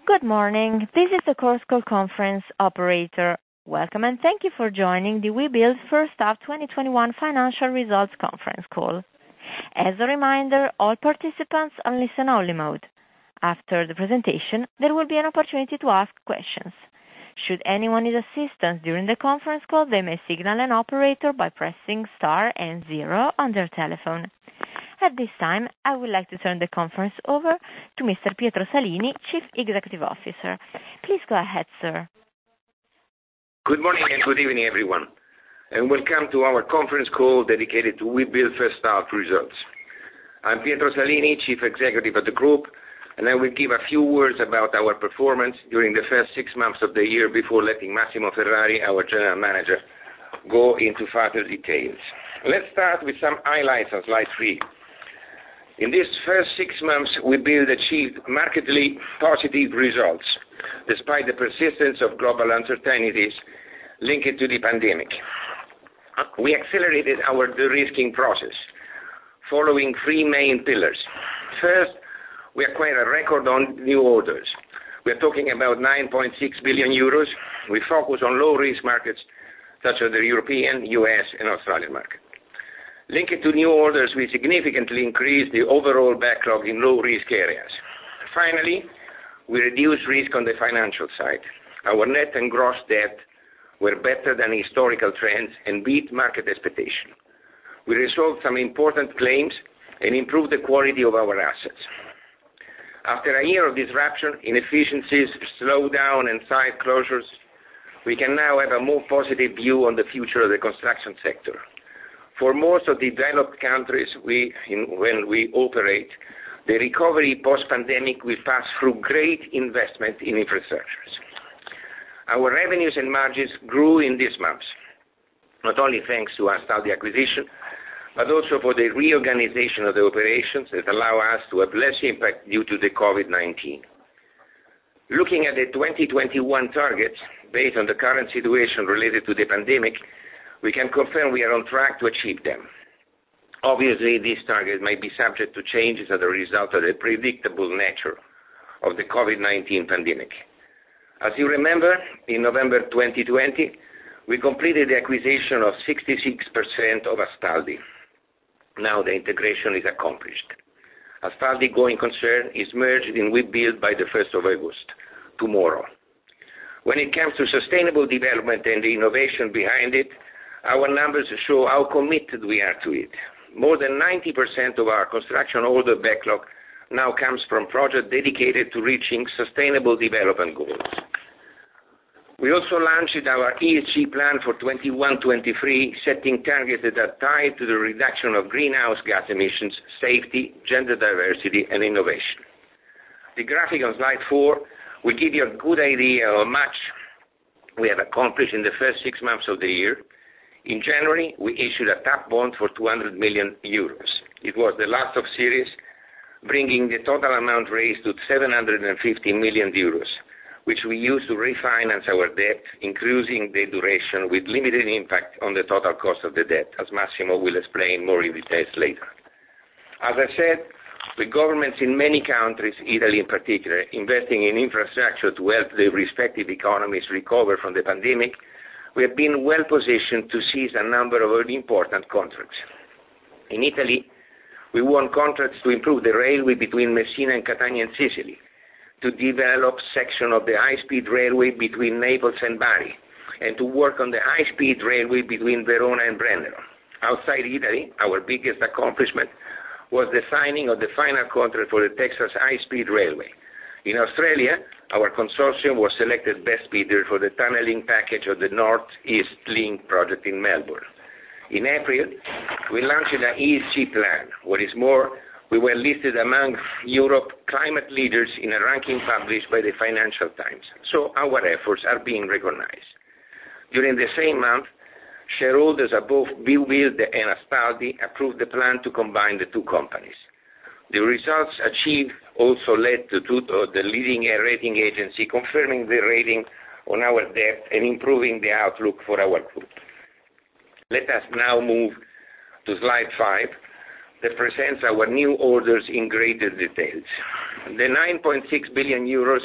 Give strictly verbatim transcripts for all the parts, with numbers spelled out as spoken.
Good morning. This is the Chorus Call conference operator. Welcome, and thank you for joining the Webuild First Half twenty twenty-one Financial Results Conference Call. As a reminder, all participants are in listen-only mode. After the presentation, there will be an opportunity to ask questions. Should anyone need assistance during the conference call, they may signal an operator by pressing star and zero on their telephone. At this time, I would like to turn the conference over to Mister Pietro Salini, Chief Executive Officer. Please go ahead, sir. Good morning and good evening, everyone, and welcome to our conference call dedicated to Webuild First Half results. I'm Pietro Salini, Chief Executive of the Group, and I will give a few words about our performance during the first six months of the year before letting Massimo Ferrari, our General Manager, go into further details. Let's start with some highlights on slide three. In these first six months, Webuild achieved markedly positive results, despite the persistence of global uncertainties linked to the pandemic. We accelerated our de-risking process, following three main pillars. First, we acquired a record on new orders. We're talking about nine point six billion euros. We focus on low-risk markets such as the European, U S, and Australian market. Linked to new orders, we significantly increased the overall backlog in low-risk areas. Finally, we reduced risk on the financial side. Our net and gross debt were better than historical trends and beat market expectation. We resolved some important claims and improved the quality of our assets. After a year of disruption, inefficiencies, slowdown, and site closures, we can now have a more positive view on the future of the construction sector. For most of the developed countries we, in, when we operate, the recovery post-pandemic will pass through great investment in infrastructures. Our revenues and margins grew in these months, not only thanks to Astaldi acquisition, but also for the reorganization of the operations that allow us to have less impact due to the COVID nineteen. Looking at the twenty twenty-one targets, based on the current situation related to the pandemic, we can confirm we are on track to achieve them. Obviously, these targets may be subject to changes as a result of the predictable nature of the COVID nineteen pandemic. As you remember, in November twenty twenty, we completed the acquisition of sixty-six percent of Astaldi. Now the integration is accomplished. Astaldi going concern is merged in Webuild by the first of August, tomorrow. When it comes to sustainable development and the innovation behind it, our numbers show how committed we are to it. More than ninety percent of our construction order backlog now comes from projects dedicated to reaching sustainable development goals. We also launched our E S G plan for twenty-one twenty-three, setting targets that are tied to the reduction of greenhouse gas emissions, safety, gender diversity, and innovation. The graphic on slide four will give you a good idea of how much we have accomplished in the first six months of the year. In January, we issued a TAP bond for two hundred million euros. It was the last of series, bringing the total amount raised to seven hundred fifty million euros, which we used to refinance our debt, increasing the duration with limited impact on the total cost of the debt, as Massimo will explain more in details later. As I said, with governments in many countries, Italy in particular, investing in infrastructure to help the respective economies recover from the pandemic, we have been well positioned to seize a number of important contracts. In Italy, we won contracts to improve the railway between Messina and Catania in Sicily, to develop section of the high-speed railway between Naples and Bari, and to work on the high-speed railway between Verona and Brennero. Outside Italy, our biggest accomplishment was the signing of the final contract for the Texas high-speed railway. In Australia, our consortium was selected best bidder for the tunneling package of the North East Link project in Melbourne. In April, we launched an E S G plan. What is more, we were listed among Europe's climate leaders in a ranking published by the Financial Times, so our efforts are being recognized. During the same month, shareholders of both Webuild and Astaldi approved the plan to combine the two companies. The results achieved also led to two of the leading rating agency confirming the rating on our debt and improving the outlook for our group. Let us now move to slide five that presents our new orders in greater details. The nine point six billion euros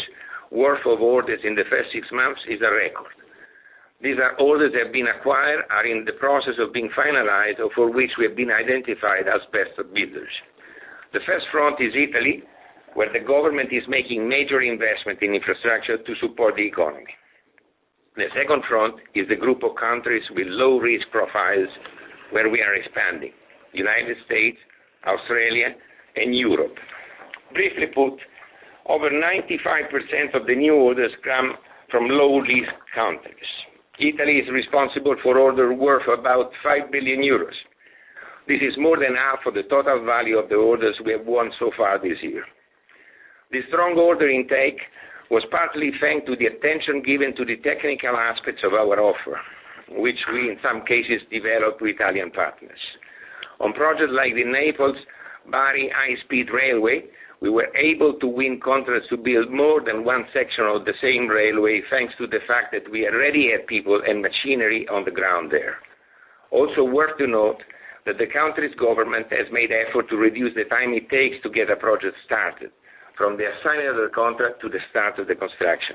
worth of orders in the first six months is a record. These are orders that have been acquired, are in the process of being finalized, or for which we have been identified as best bidders. The first front is Italy, where the government is making major investment in infrastructure to support the economy. The second front is the group of countries with low risk profiles where we are expanding: United States, Australia, and Europe. Briefly put, over ninety-five percent of the new orders come from low risk countries. Italy is responsible for orders worth about five billion euros. This is more than half of the total value of the orders we have won so far this year. The strong order intake was partly thanks to the attention given to the technical aspects of our offer, which we in some cases developed with Italian partners. On projects like the Naples-Bari high-speed railway, we were able to win contracts to build more than one section of the same railway thanks to the fact that we already had people and machinery on the ground there. Also worth to note that the country's government has made effort to reduce the time it takes to get a project started, from the assignment of the contract to the start of the construction.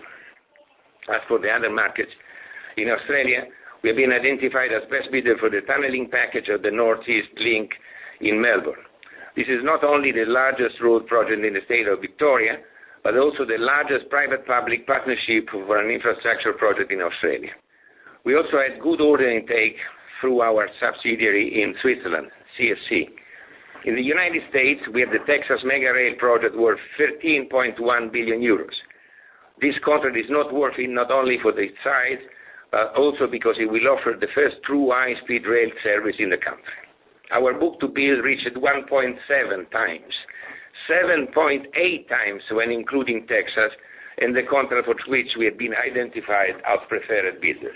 As for the other markets, in Australia, we have been identified as best bidder for the tunnelling package of the North East Link in Melbourne. This is not only the largest road project in the state of Victoria, but also the largest private-public partnership for an infrastructure project in Australia. We also had good order intake through our subsidiary in Switzerland, C S C. In the United States, we have the Texas Mega Rail project worth thirteen point one billion euros. This contract is noteworthy not only for its size, but also because it will offer the first true high-speed rail service in the country. Our book-to-bill reached one point seven times, seven point eight times when including Texas, and the contract for which we have been identified as preferred bidders.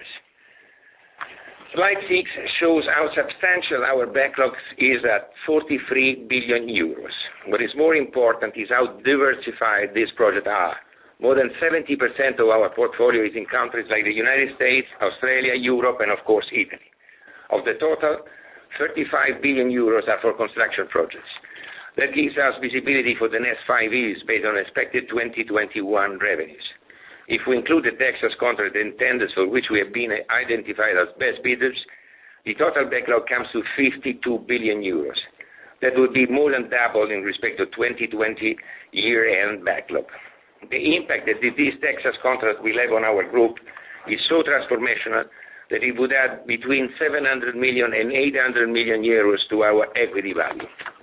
Slide six shows how substantial our backlog is at forty-three billion euros. What is more important is how diversified these projects are. More than seventy percent of our portfolio is in countries like the United States, Australia, Europe, and of course Italy. Of the total, thirty-five billion euros are for construction projects. That gives us visibility for the next five years based on expected twenty twenty-one revenues. If we include the Texas contract and tenders for which we have been identified as best bidders, the total backlog comes to fifty-two billion euros. That would be more than double in respect to twenty twenty year-end backlog. The impact that this Texas contract will have on our group is so transformational that it would add between seven hundred million and eight hundred million euros to our equity value.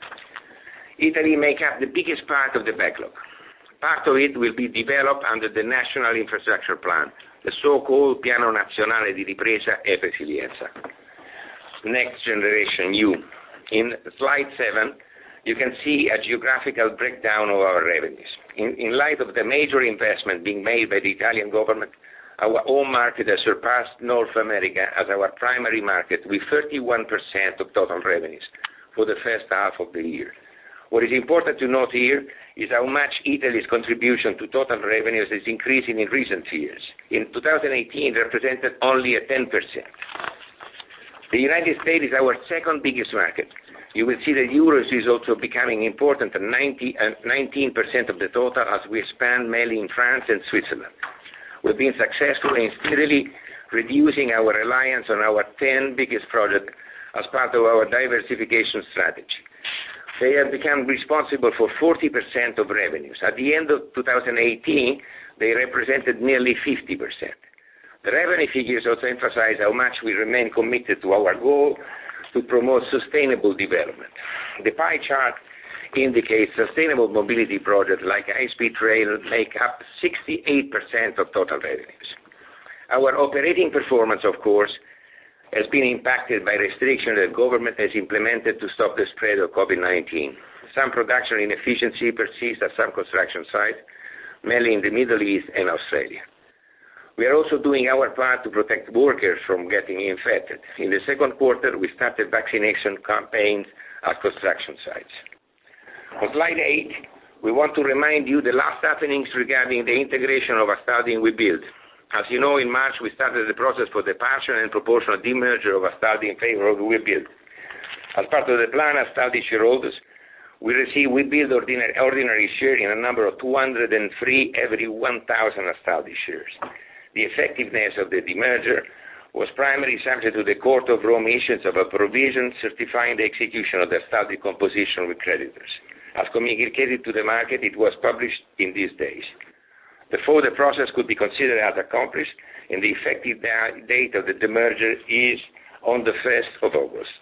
Italy makes up the biggest part of the backlog. Part of it will be developed under the National Infrastructure Plan, the so-called Piano Nazionale di Ripresa e Resilienza. Next Generation E U. In slide seven, you can see a geographical breakdown of our revenues. In, in light of the major investment being made by the Italian government, our home market has surpassed North America as our primary market with thirty-one percent of total revenues for the first half of the year. What is important to note here is how much Italy's contribution to total revenues is increasing in recent years. In two thousand eighteen, it represented only a ten percent. The United States is our second biggest market. You will see that euros is also becoming important at nineteen percent of the total as we expand mainly in France and Switzerland. We've been successful in steadily reducing our reliance on our ten biggest projects as part of our diversification strategy. They have become responsible for forty percent of revenues. At the end of two thousand eighteen, they represented nearly fifty percent. The revenue figures also emphasize how much we remain committed to our goal to promote sustainable development. The pie chart indicates sustainable mobility projects like high-speed rail make up sixty-eight percent of total revenues. Our operating performance, of course, has been impacted by restrictions that the government has implemented to stop the spread of COVID nineteen. Some production inefficiency persists at some construction sites, mainly in the Middle East and Australia. We are also doing our part to protect workers from getting infected. In the second quarter, we started vaccination campaigns at construction sites. On slide eight, we want to remind you the last happenings regarding the integration of Astaldi and Webuild. As you know, in March, we started the process for the partial and proportional demerger of Astaldi in favor of Webuild. As part of the plan, Astaldi shareholders We receive Webuild ordinary, ordinary share in a number of two hundred three every one thousand Astaldi shares. The effectiveness of the demerger was primarily subject to the Court of Rome issuance of a provision certifying the execution of the Astaldi composition with creditors. As communicated to the market, it was published in these days. Therefore, the process could be considered as accomplished, and the effective date of the demerger is on the first of August.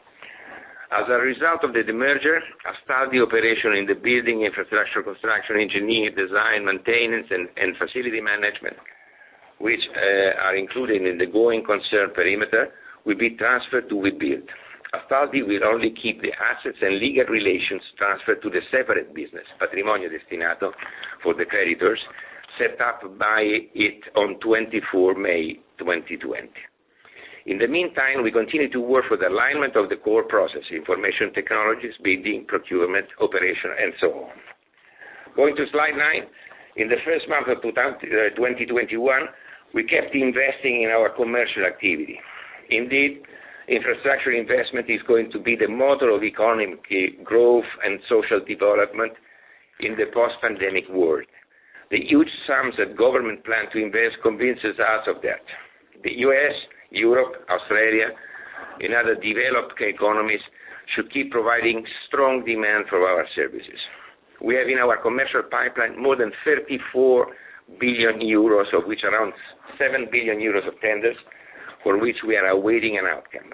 As a result of the demerger, Astaldi operation in the building, infrastructure, construction, engineering, design, maintenance, and, and facility management, which uh, are included in the going concern perimeter, will be transferred to Webuild. Astaldi will only keep the assets and legal relations transferred to the separate business, Patrimonio Destinato, for the creditors, set up by it on the twenty-fourth of May twenty twenty. In the meantime, we continue to work for the alignment of the core process, information technologies, bidding, procurement, operation, and so on. Going to slide nine, in the first month of twenty twenty-one, we kept investing in our commercial activity. Indeed, infrastructure investment is going to be the motor of economic growth and social development in the post-pandemic world. The huge sums that government plan to invest convinces us of that. The U S, Europe, Australia, and other developed economies should keep providing strong demand for our services. We have in our commercial pipeline more than thirty-four billion euros, of which around seven billion euros of tenders, for which we are awaiting an outcome.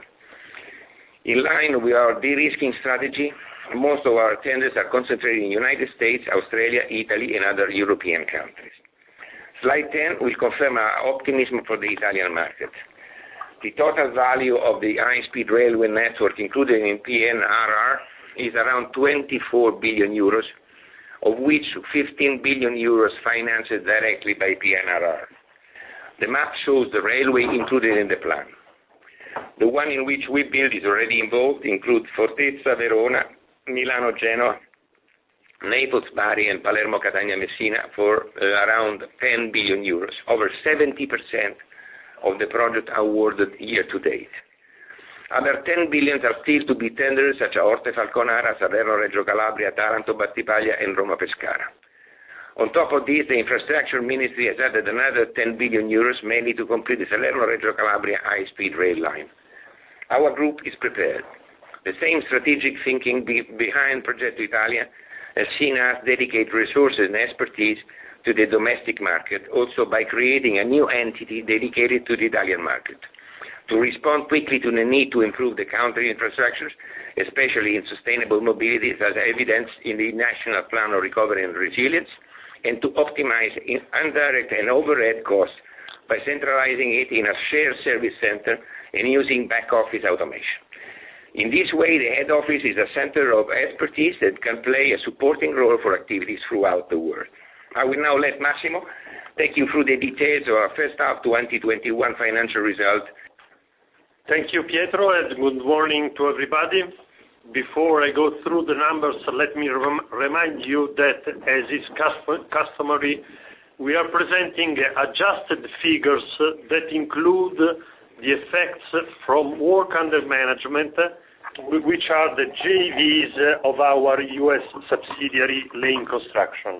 In line with our de-risking strategy, most of our tenders are concentrated in the United States, Australia, Italy, and other European countries. Slide ten will confirm our optimism for the Italian market. The total value of the high-speed railway network included in P N R R is around twenty-four billion euros, of which fifteen billion euros financed directly by P N R R. The map shows the railway included in the plan. The one in which Webuild is already involved includes Fortezza Verona, Milano Genoa, Naples Bari, and Palermo Catania Messina for uh, around ten billion euros, over seventy percent of the project awarded year to date. Other ten billion are still to be tendered, such as Orte Falconara, Salerno Reggio Calabria, Taranto Battipaglia, and Roma Pescara. On top of this, the Infrastructure Ministry has added another ten billion euros, mainly to complete the Salerno-Reggio Calabria high-speed rail line. Our group is prepared. The same strategic thinking be behind Progetto Italia has seen us dedicate resources and expertise to the domestic market, also by creating a new entity dedicated to the Italian market. To respond quickly to the need to improve the country infrastructures, especially in sustainable mobility, as evidenced in the National Plan of Recovery and Resilience, and to optimize indirect and overhead costs by centralizing it in a shared service center and using back-office automation. In this way, the head office is a center of expertise that can play a supporting role for activities throughout the world. I will now let Massimo take you through the details of our first half twenty twenty-one financial result. Thank you, Pietro, and good morning to everybody. Before I go through the numbers, let me rem remind you that, as is customary, we are presenting adjusted figures that include the effects from work under management, which are the J Vs of our U S subsidiary, Lane Construction.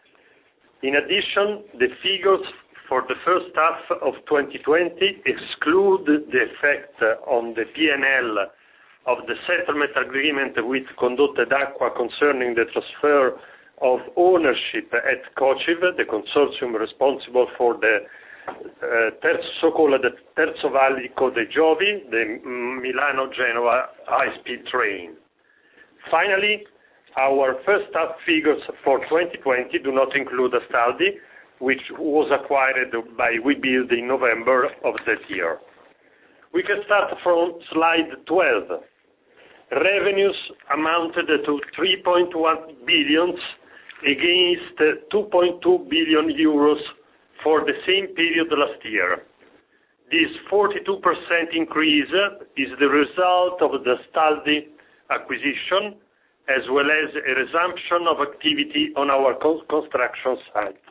In addition, the figures for the first half of twenty twenty exclude the effect on the P and L of the settlement agreement with Condotte d'Acqua concerning the transfer of ownership at COCIV, the consortium responsible for the uh, terzo, so-called the Terzo Valico dei Giovi, the Milano-Genoa high-speed train. Finally, our first half figures for twenty twenty do not include Astaldi, which was acquired by Webuild in November of that year. We can start from slide twelve. Revenues amounted to three point one billion against two point two billion euros for the same period last year. This forty-two percent increase is the result of the Astaldi acquisition, as well as a resumption of activity on our construction sites.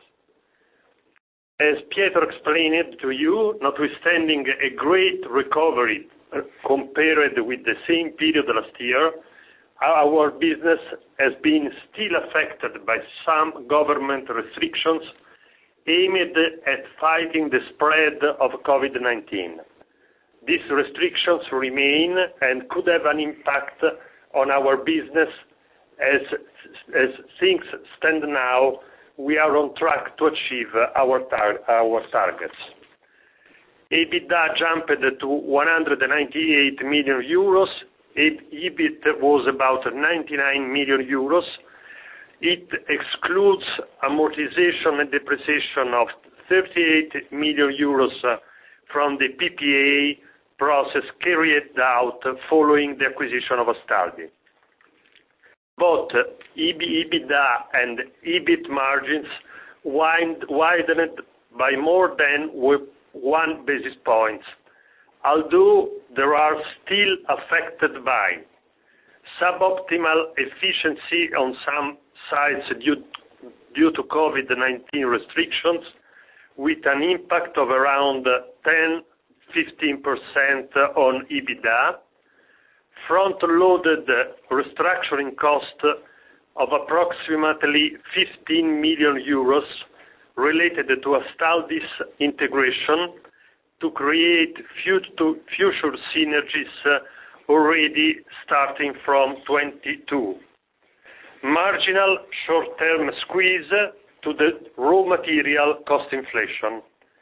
As Pietro explained to you, notwithstanding a great recovery compared with the same period last year, our business has been still affected by some government restrictions aimed at fighting the spread of COVID nineteen. These restrictions remain and could have an impact on our business. As, as things stand now, we are on track to achieve our, tar our targets. EBITDA jumped to one hundred ninety-eight million euros. EBIT was about ninety-nine million euros. It excludes amortization and depreciation of thirty-eight million euros from the P P A process carried out following the acquisition of Astaldi. Both EBITDA and EBIT margins widened by more than one basis point, although they are still affected by suboptimal efficiency on some sites due, due to COVID nineteen restrictions, with an impact of around ten to fifteen percent on EBITDA, front-loaded restructuring cost of approximately fifteen million euros related to Astaldi's integration to create future synergies already starting from twenty-two. Marginal short-term squeeze to the raw material cost inflation.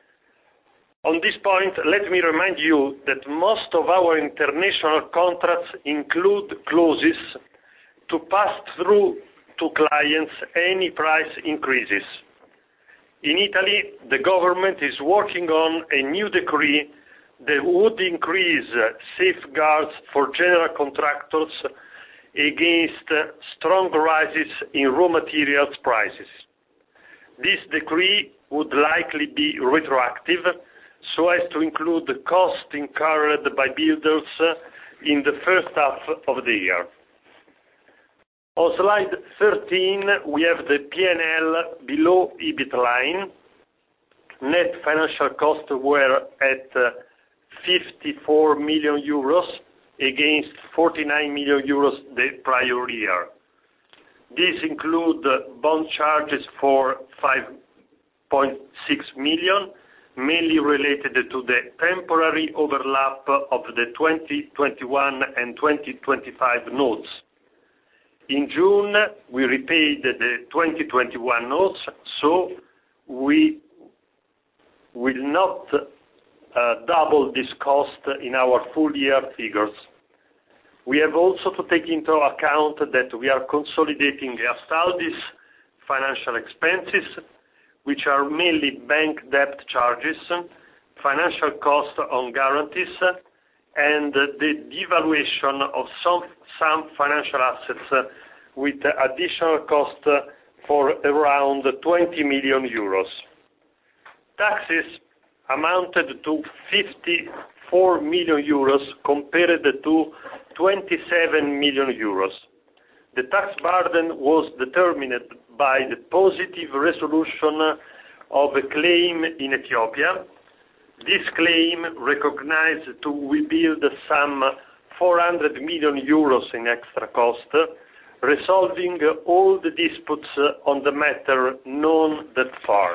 On this point, let me remind you that most of our international contracts include clauses to pass through to clients any price increases. In Italy, the government is working on a new decree that would increase safeguards for general contractors against strong rises in raw materials prices. This decree would likely be retroactive, so as to include the cost incurred by builders in the first half of the year. On slide thirteen, we have the P and L below EBIT line. Net financial costs were at fifty-four million euros against forty-nine million euros the prior year. These include bond charges for five point six million, mainly related to the temporary overlap of the twenty twenty-one and twenty twenty-five notes. In June, we repaid the twenty twenty-one notes, so we will not uh, double this cost in our full year figures. We have also to take into account that we are consolidating Astaldi's financial expenses, which are mainly bank debt charges, financial costs on guarantees, and the devaluation of some, some financial assets with additional cost for around twenty million euros. Taxes amounted to fifty-four million euros compared to twenty-seven million euros. The tax burden was determined by the positive resolution of a claim in Ethiopia. This claim recognized to Webuild some four hundred million euros in extra cost, resolving all the disputes on the matter known that far.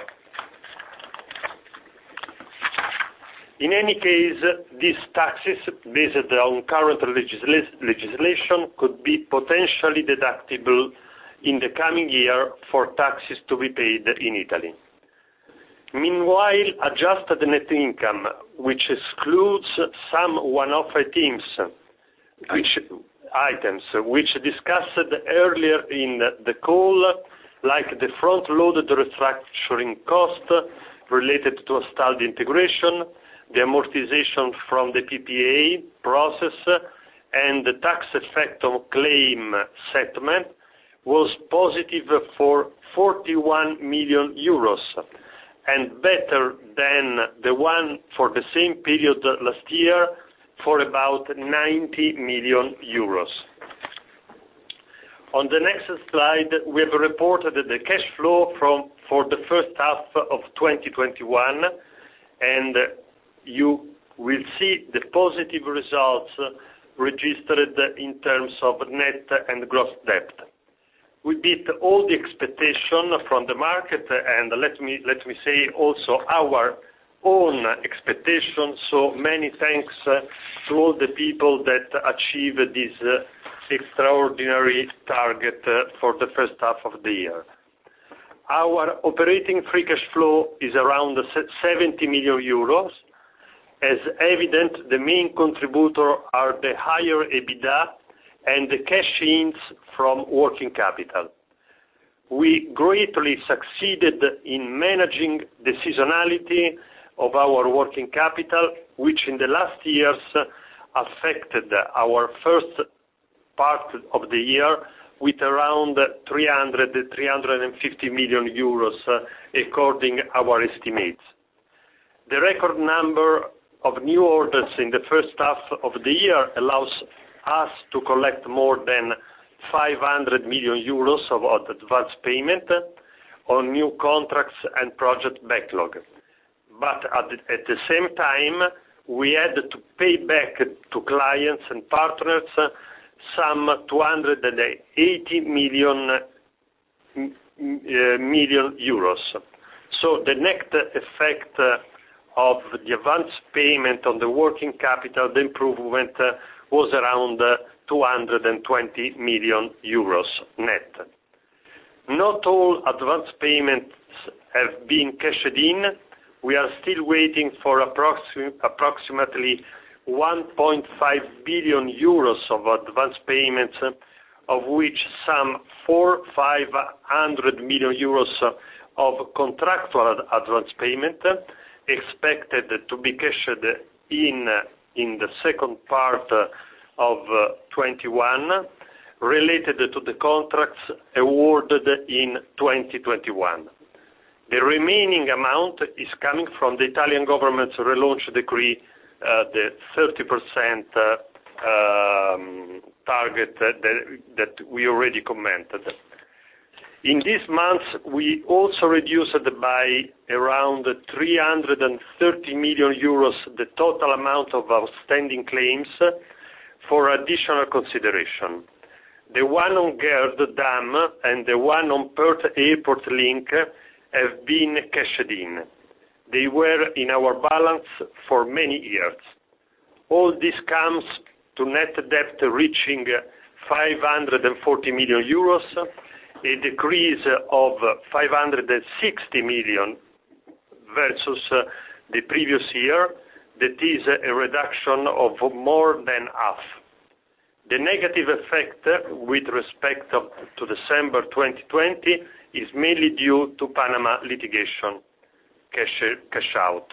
In any case, these taxes, based on current legisla legislation, could be potentially deductible in the coming year for taxes to be paid in Italy. Meanwhile, adjusted net income, which excludes some one-off items, which, items which discussed earlier in the call, like the front-loaded restructuring cost related to Astaldi integration, the amortization from the P P A process, and the tax effect of claim settlement, was positive for forty-one million euros, and better than the one for the same period last year for about ninety million euros. On the next slide, we have reported the cash flow from for the first half of twenty twenty-one, and you will see the positive results registered in terms of net and gross debt. We beat all the expectation from the market, and let me let me say also our own expectations. So many thanks to all the people that achieved this extraordinary target for the first half of the year. Our operating free cash flow is around seventy million euros. As evident, the main contributor are the higher EBITDA and the cash-ins from working capital. We greatly succeeded in managing the seasonality of our working capital, which in the last years affected our first part of the year with around three hundred to three hundred fifty million euros, according to our estimates. The record number of new orders in the first half of the year allows us to collect more than five hundred million euros of advance payment on new contracts and project backlog. But at the, at the same time, we had to pay back to clients and partners some two hundred eighty million euros. So the net effect of the advance payment on the working capital, the improvement was around two hundred twenty million euros net. Not all advance payments have been cashed in. We are still waiting for approxim- approximately one point five billion euros of advance payments, of which some four five hundred million euros of contractual advance payment expected to be cashed in in the second part of twenty-one, related to the contracts awarded in twenty twenty-one. The remaining amount is coming from the Italian government's relaunch decree, uh, the thirty percent uh, um, target that, that we already commented. In these months, we also reduced by around three hundred thirty million euros the total amount of outstanding claims for additional consideration. The one on Gerd Dam and the one on Perth Airport link have been cashed in. They were in our balance for many years. All this comes to net debt reaching five hundred forty million euros, a decrease of five hundred sixty million versus the previous year. That is a reduction of more than half. The negative effect with respect of, to December twenty twenty is mainly due to Panama litigation cash, cash out.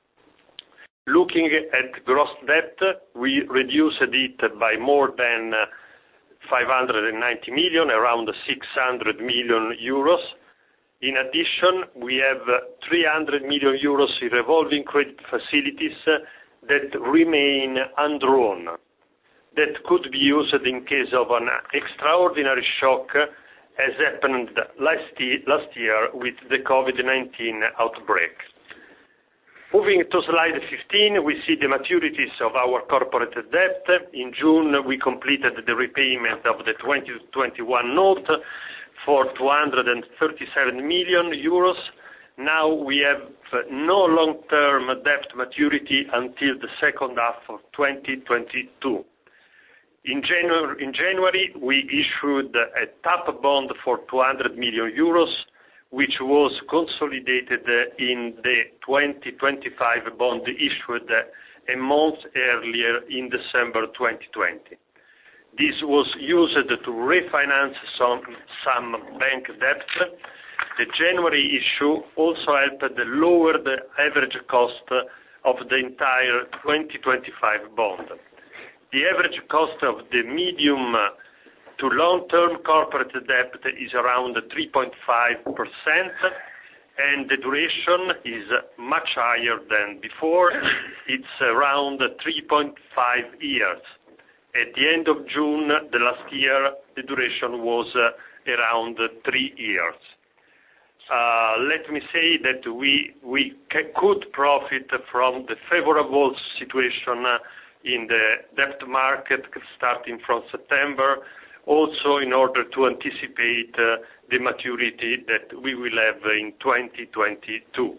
Looking at gross debt, we reduced it by more than five hundred ninety million, around six hundred million euros. In addition, we have three hundred million euros in revolving credit facilities that remain undrawn, that could be used in case of an extraordinary shock, as happened last year, last year with the COVID nineteen outbreak. Moving to slide fifteen, we see the maturities of our corporate debt. In June, we completed the repayment of the twenty twenty-one note for two hundred thirty-seven million euros. Now we have no long-term debt maturity until the second half of twenty twenty-two. In January, in January, we issued a TAP bond for two hundred million euros, which was consolidated in the twenty twenty-five bond issued a month earlier in December twenty twenty. This was used to refinance some, some bank debt. The January issue also helped lower the average cost of the entire twenty twenty-five bond. The average cost of the medium to long-term corporate debt is around three point five percent, and the duration is much higher than before. It's around three point five years. At the end of June, the last year, the duration was around three years. Uh, let me say that we, we could profit from the favorable situation in the debt market starting from September, also in order to anticipate uh, the maturity that we will have in twenty twenty-two.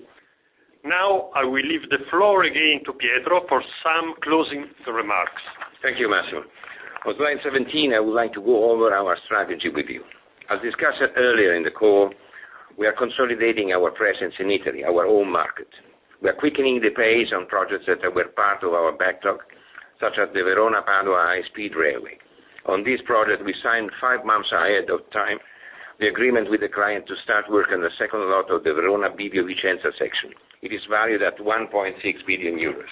Now I will leave the floor again to Pietro for some closing remarks. Thank you, Massimo. On slide seventeen, I would like to go over our strategy with you. As discussed earlier in the call, we are consolidating our presence in Italy, our home market. We are quickening the pace on projects that were part of our backlog, such as the Verona-Padua high-speed railway. On this project, we signed five months ahead of time the agreement with the client to start work on the second lot of the Verona-Bivio-Vicenza section. It is valued at one point six billion euros.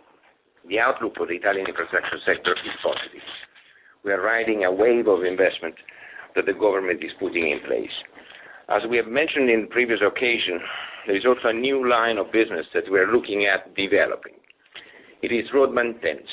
The outlook for the Italian infrastructure sector is positive. We are riding a wave of investment that the government is putting in place. As we have mentioned in previous occasion, there is also a new line of business that we are looking at developing. It is road maintenance.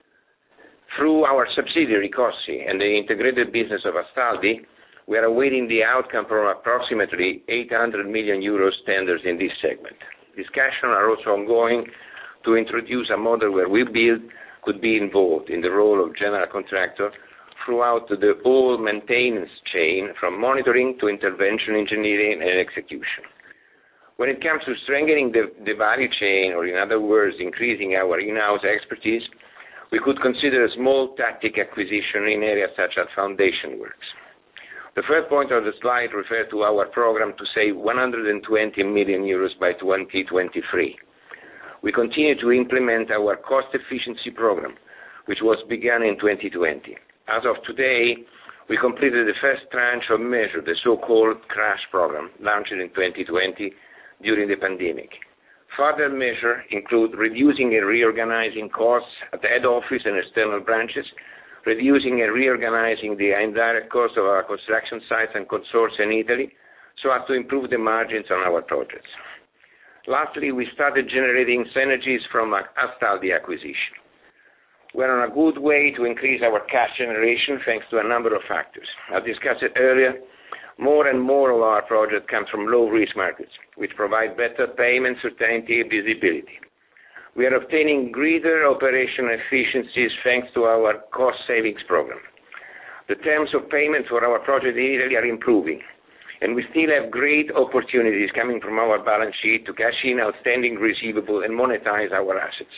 Through our subsidiary Cossi and the integrated business of Astaldi, we are awaiting the outcome from approximately eight hundred million euros tenders in this segment. Discussions are also ongoing to introduce a model where Webuild could be involved in the role of general contractor throughout the whole maintenance chain, from monitoring to intervention engineering and execution. When it comes to strengthening the, the value chain, or in other words, increasing our in-house expertise, we could consider a small tactic acquisition in areas such as foundation works. The third point of the slide refers to our program to save one hundred twenty million euros by twenty twenty-three. We continue to implement our cost efficiency program, which was begun in twenty twenty. As of today, we completed the first tranche of measure, the so-called crash program, launched in twenty twenty during the pandemic. Further measures include reducing and reorganizing costs at the head office and external branches, reducing and reorganizing the indirect costs of our construction sites and consortia in Italy, so as to improve the margins on our projects. Lastly, we started generating synergies from our Astaldi acquisition. We are on a good way to increase our cash generation thanks to a number of factors. As discussed earlier, more and more of our projects come from low-risk markets, which provide better payment certainty and visibility. We are obtaining greater operational efficiencies thanks to our cost savings program. The terms of payment for our project in Italy are improving, and we still have great opportunities coming from our balance sheet to cash in outstanding receivable and monetize our assets.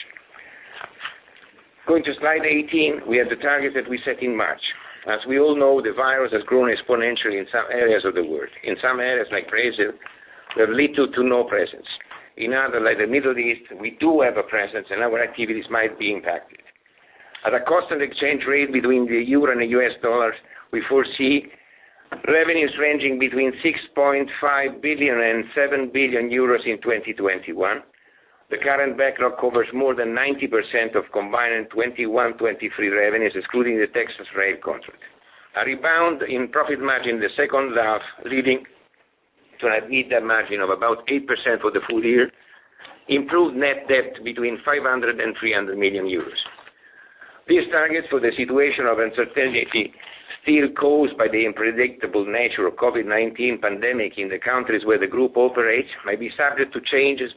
Going to slide eighteen, we have the targets that we set in March. As we all know, the virus has grown exponentially in some areas of the world. In some areas, like Brazil, we have little to no presence. In others, like the Middle East, we do have a presence and our activities might be impacted. At a constant exchange rate between the euro and the U S dollars, we foresee revenues ranging between six point five billion and seven billion euros in twenty twenty-one. The current backlog covers more than ninety percent of combined twenty-one twenty-three revenues, excluding the Texas rail contract. A rebound in profit margin in the second half, leading to an EBITDA margin of about eight percent for the full year, improved net debt between five hundred and three hundred million euros. These targets, for the situation of uncertainty still caused by the unpredictable nature of COVID nineteen pandemic in the countries where the group operates, may be subject to changes.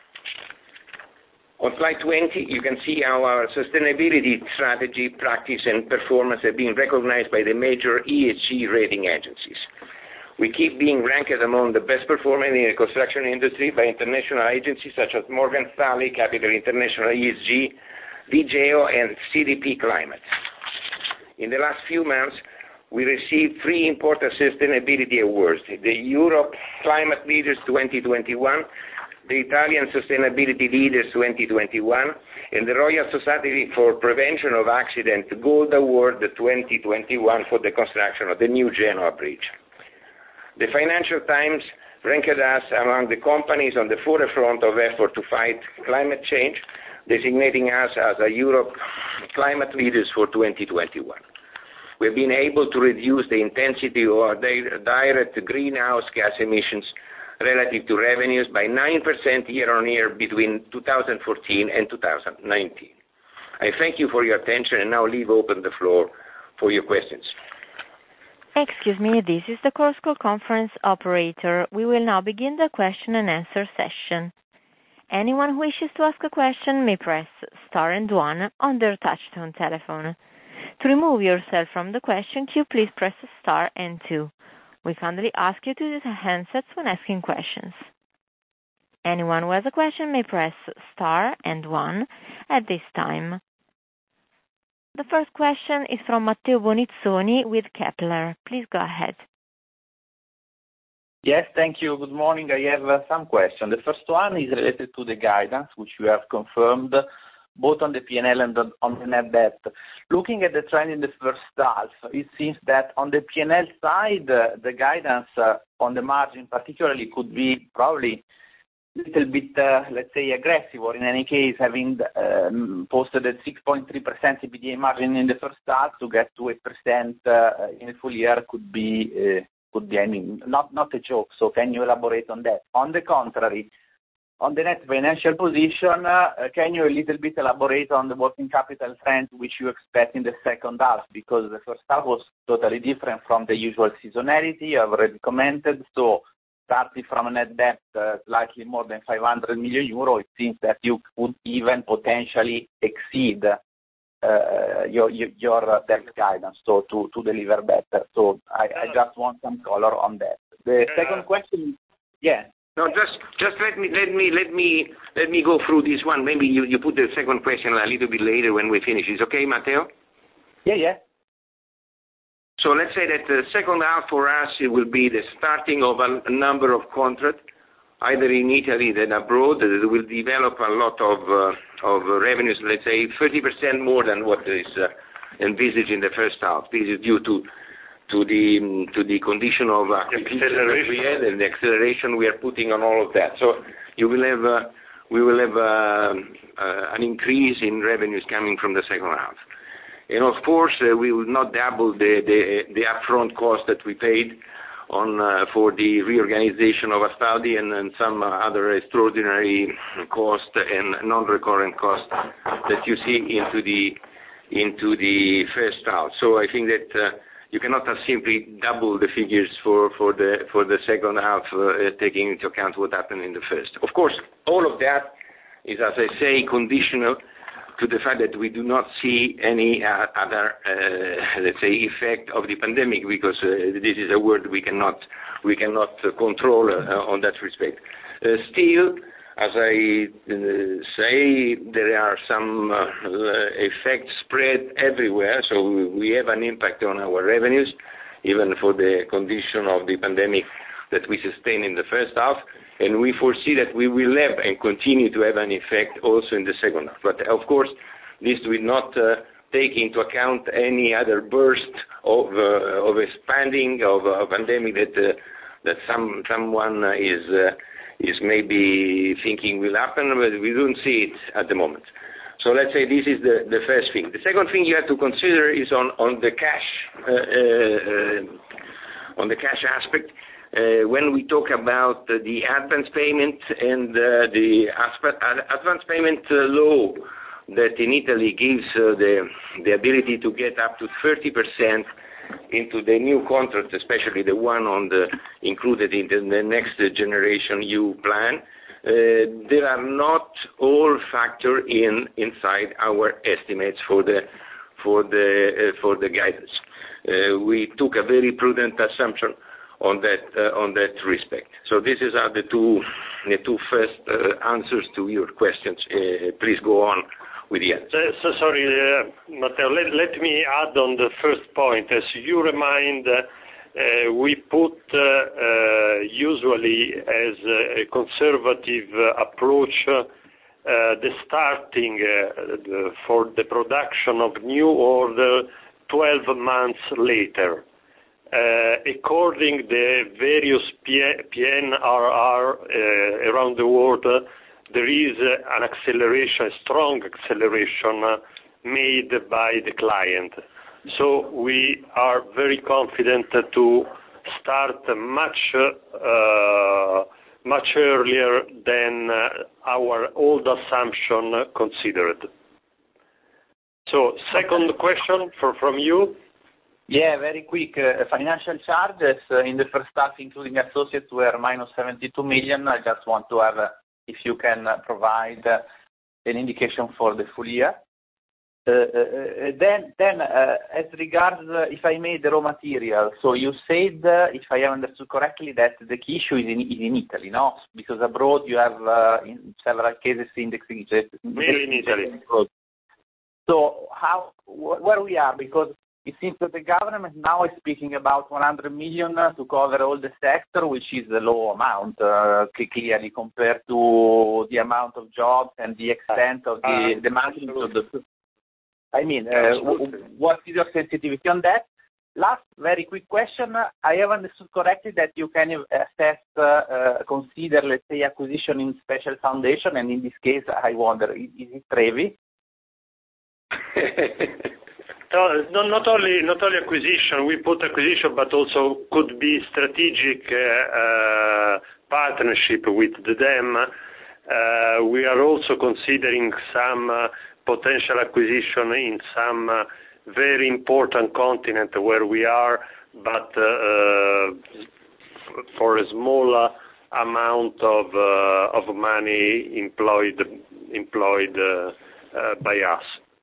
On slide twenty, you can see how our sustainability strategy, practice, and performance have been recognized by the major E S G rating agencies. We keep being ranked among the best performing in the construction industry by international agencies such as Morgan Stanley, Capital International E S G, Vigeo, and C D P Climate. In the last few months, we received three important sustainability awards: the Europe Climate Leaders twenty twenty-one, the Italian Sustainability Leaders twenty twenty-one, and the Royal Society for Prevention of Accident Gold Award twenty twenty-one for the construction of the new Genoa Bridge. The Financial Times ranked us among the companies on the forefront of effort to fight climate change, designating us as a Europe Climate Leaders for twenty twenty-one. We've been able to reduce the intensity of our direct greenhouse gas emissions relative to revenues by nine percent year-on-year between two thousand fourteen and two thousand nineteen. I thank you for your attention and now leave open the floor for your questions. Excuse me, this is the Chorus Call conference operator. We will now begin the question and answer session. Anyone who wishes to ask a question may press star and one on their touchtone telephone. To remove yourself from the question queue, please press star and two. We kindly ask you to use handsets when asking questions. Anyone who has a question may press star and one at this time. The first question is from Matteo Bonizzoni with Kepler. Please go ahead. Yes, thank you. Good morning. I have uh, some questions. The first one is related to the guidance, which you have confirmed both on the P and L and on the net debt. Looking at the trend in the first half, it seems that on the P and L side, uh, the guidance uh, on the margin particularly could be probably a little bit, uh, let's say, aggressive, or in any case, having um, posted a six point three percent E B D A margin in the first half to get to eight percent uh, in a full year could be, uh, could be, I mean, not, not a joke. So can you elaborate on that? On the contrary, on the net financial position, uh, can you a little bit elaborate on the working capital trend which you expect in the second half? Because the first half was totally different from the usual seasonality. I've already commented. So starting from a net debt uh, slightly more than five hundred million euro, it seems that you could even potentially exceed uh, your, your your debt guidance, so to, to deliver better. So I, I just want some color on that. The second question, yeah. No, just just let me let me let me let me go through this one. Maybe you, you put the second question a little bit later when we finish. Is okay, Matteo? Yeah, yeah. So let's say that the second half for us it will be the starting of a, a number of contracts, either in Italy than abroad, that will develop a lot of uh, of revenues. Let's say thirty percent more than what is uh, envisaged in the first half. This is due to to the to the condition of uh, acceleration we had and the acceleration we are putting on all of that. So you will have uh, we will have uh, uh, an increase in revenues coming from the second half. And of course, uh, we will not double the, the the upfront cost that we paid on uh, for the reorganization of Astaldi and, and some uh, other extraordinary cost and non-recurrent costs that you see into the into the first half. So I think that uh, you cannot simply double the figures for, for the for the second half, uh, taking into account what happened in the first. Of course, all of that is, as I say, conditional to the fact that we do not see any uh, other, uh, let's say, effect of the pandemic, because uh, this is a word we cannot we cannot uh, control uh, on that respect. Uh, still, as I uh, say, there are some uh, effects spread everywhere, so we have an impact on our revenues, even for the condition of the pandemic that we sustain in the first half. And we foresee that we will have and continue to have an effect also in the second half. But of course, this will not uh, take into account any other burst of uh, of expanding of a pandemic that uh, that some someone is uh, is maybe thinking will happen, but we don't see it at the moment. So let's say this is the, the first thing. The second thing you have to consider is on on the cash uh, uh, on the cash aspect. Uh, when we talk about uh, the advance payment and uh, the asp- advance payment uh, law that in Italy gives uh, the the ability to get up to thirty percent into the new contract, especially the one on the included in the, the next generation E U plan, uh, there are not all factored in inside our estimates for the for the uh, for the guidance. Uh, we took a very prudent assumption on that uh, on that respect. So this is uh, the two the two first uh, answers to your questions. Uh, please go on with the answer. Uh, so sorry, uh, Matteo. Let, let me add on the first point. As you remind, uh, uh, we put uh, uh, usually as a conservative uh, approach uh, the starting uh, the, for the production of new order twelve months later. Uh, according the various P N R R uh, around the world, uh, there is uh, an acceleration, a strong acceleration uh, made by the client. So we are very confident uh, to start much uh, much earlier than uh, our old assumption considered. So second question for, from you. Yeah, very quick. Uh, financial charges uh, in the first half, including associates, were minus seventy-two million. I just want to have a, if you can provide an indication for the full year. Uh, then, then uh, as regards, uh, if I may, the raw material. So you said, uh, if I have understood correctly, that the key issue is in, is in Italy, no? Because abroad you have, uh, in several cases, indexing. Mainly in Italy. So how, wh- where we are? Because it seems that the government now is speaking about one hundred million to cover all the sector, which is a low amount, uh, clearly compared to the amount of jobs and the extent of the, uh, the magnitude of the. I mean, uh, w- what is your sensitivity on that? Last very quick question. I have understood correctly that you can assess, uh, uh, consider, let's say, acquisition in special foundation, and in this case, I wonder, is it Trevi? No, not only not only acquisition. We put acquisition, but also could be strategic uh, uh, partnership with them. Uh, we are also considering some uh, potential acquisition in some uh, very important continent where we are, but uh, for a small uh, amount of uh, of money employed employed uh, uh, by us.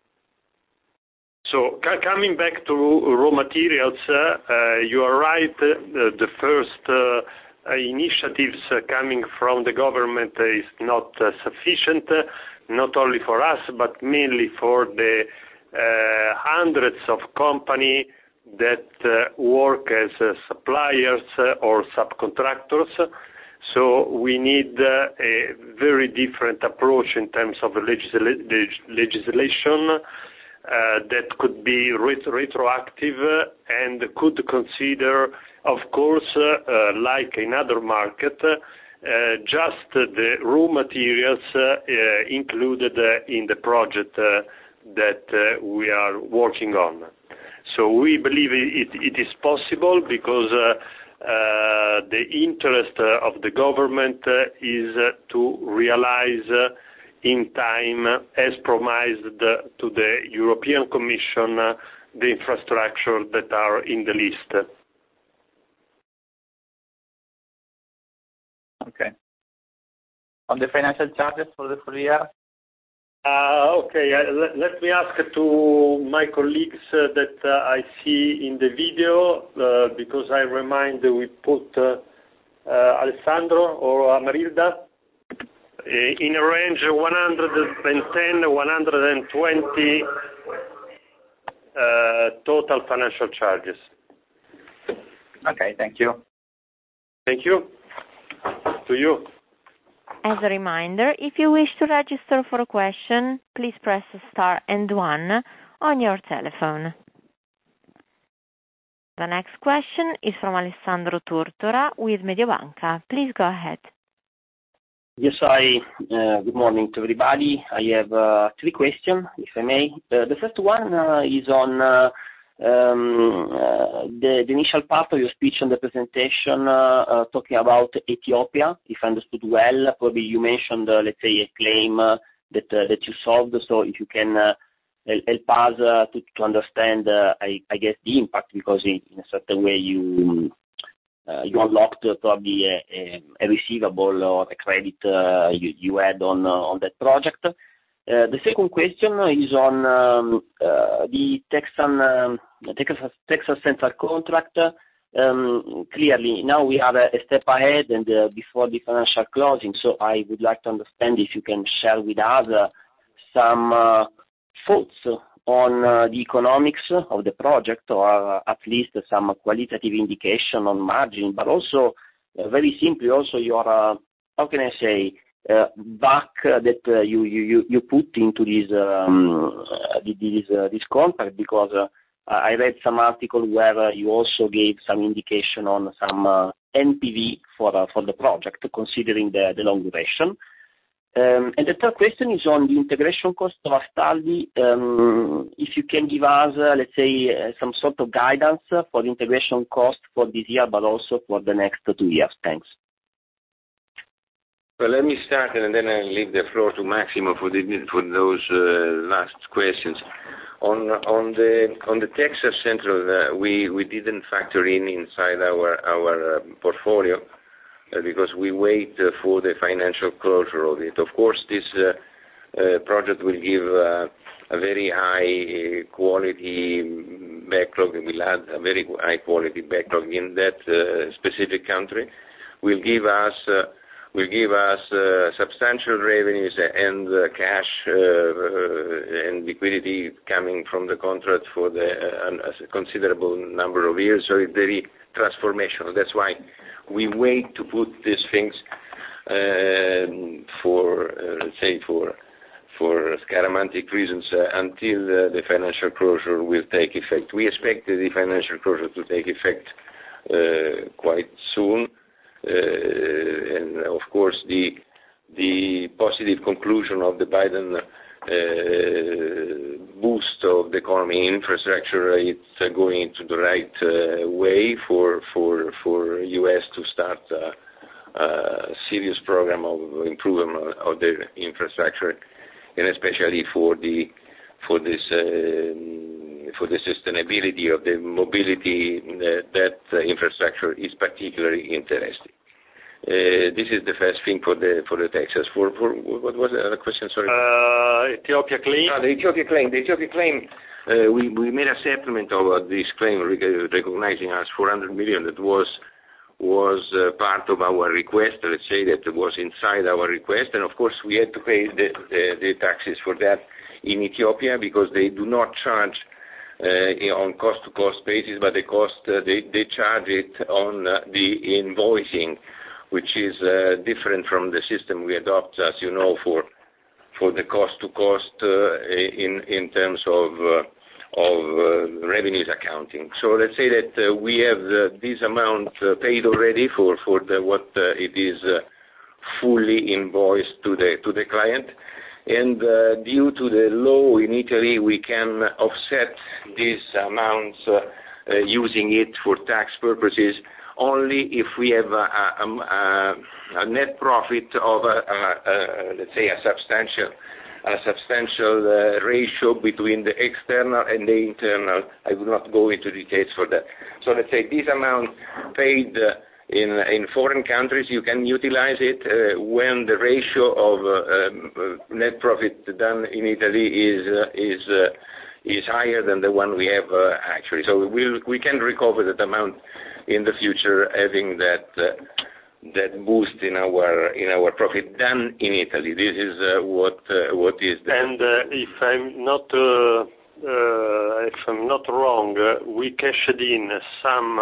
So c- coming back to raw materials, uh, uh, you are right. Uh, the first uh, uh, initiatives uh, coming from the government is not uh, sufficient, uh, not only for us, but mainly for the uh, hundreds of companies that uh, work as uh, suppliers uh, or subcontractors. So we need uh, a very different approach in terms of legisla- legislation. Uh, that could be ret- retroactive uh, and could consider, of course, uh, uh, like in other market, uh, just uh, the raw materials uh, uh, included uh, in the project uh, that uh, we are working on. So we believe it, it is possible because uh, uh, the interest uh, of the government uh, is uh, to realize uh, in time, as promised to the European Commission, uh, the infrastructure that are in the list. Okay. On the financial charges for the full year? Uh, okay, uh, let, let me ask to my colleagues uh, that uh, I see in the video, uh, because I remind we put uh, uh, Alessandro or Amarilda. In a range of one hundred ten to one hundred twenty uh, total financial charges. Okay, thank you. Thank you. To you. As a reminder, if you wish to register for a question, please press star and one on your telephone. The next question is from Alessandro Tortora with Mediobanca. Please go ahead. Yes, I. Uh, good morning to everybody. I have uh, three questions, if I may. Uh, the first one uh, is on uh, um, uh, the, the initial part of your speech on the presentation, uh, uh, talking about Ethiopia. If I understood well, probably you mentioned, uh, let's say, a claim uh, that uh, that you solved. So if you can uh, help us uh, to, to understand, uh, I, I guess, the impact, because in, in a certain way you. Uh, you unlocked uh, probably a, a, a receivable or a credit uh, you, you had on uh, on that project. Uh, the second question is on um, uh, the Texan um, Texas, Texas Central contract. Um, clearly, now we are a step ahead and uh, before the financial closing. So I would like to understand if you can share with us uh, some uh, thoughts on uh, the economics of the project, or uh, at least some qualitative indication on margin, but also uh, very simply also your, uh, how can I say, uh, back uh, that uh, you, you, you put into this um, uh, this, uh, this contract, because uh, I read some article where uh, you also gave some indication on some uh, N P V for uh, for the project, considering the, the long duration. Um, and the third question is on the integration cost of Astaldi. Um, if you can give us, uh, let's say, uh, some sort of guidance uh, for the integration cost for this year, but also for the next two years. Thanks. Well, let me start, and then I'll leave the floor to Massimo for, the, for those uh, last questions. On on the on the Texas Central, uh, we we didn't factor in inside our our uh, portfolio. uh, because we wait uh, for the financial closure of it. Of course, this uh, uh, project will give uh, a very high quality backlog. It will add a very high quality backlog in that uh, specific country. Will give us uh, will give us uh, substantial revenues and uh, cash uh, uh, and liquidity coming from the contract for the uh, a considerable number of years. So it's very transformational. That's why we wait to put these things uh, for uh, let's say for. for scaramantic reasons uh, until uh, the financial closure will take effect. We expect the financial closure to take effect uh, quite soon, uh, and of course the the positive conclusion of the Biden uh, boost of the economy infrastructure, it's uh, going into the right uh, way for for for U S to start uh, a serious program of improvement of their infrastructure, and especially for the for this uh, for the sustainability of the mobility, uh, that uh, infrastructure is particularly interesting. Uh, this is the first thing for the for the Texas. For for what was the other question? Sorry. Uh, Ethiopia claim. Ah, the Ethiopia claim. The Ethiopia claim. Uh, we we made a settlement of uh, this claim, recognizing us four hundred million. That was. was uh, part of our request, let's say that was inside our request, and of course we had to pay the, the, the taxes for that in Ethiopia because they do not charge uh, on cost-to-cost basis, but the cost, uh, they, they charge it on uh, the invoicing, which is uh, different from the system we adopt, as you know, for for the cost-to-cost uh, in, in terms of uh, of uh, revenues accounting. So let's say that uh, we have uh, this amount uh, paid already for for the, what uh, it is uh, fully invoiced to the to the client, and uh, due to the law in Italy, we can offset these amounts uh, uh, using it for tax purposes only if we have a, a, a, a net profit of a, a, a, let's say a substantial. a substantial uh, ratio between the external and the internal. I will not go into details for that. So let's say this amount paid uh, in in foreign countries, you can utilize it uh, when the ratio of uh, um, net profit done in Italy is uh, is uh, is higher than the one we have uh, actually. So we will we can recover that amount in the future, having that. Uh, that boost in our in our profit done in Italy. This is uh, what uh, what is the and uh, if I'm not uh, uh, if I'm not wrong, uh, we cashed in some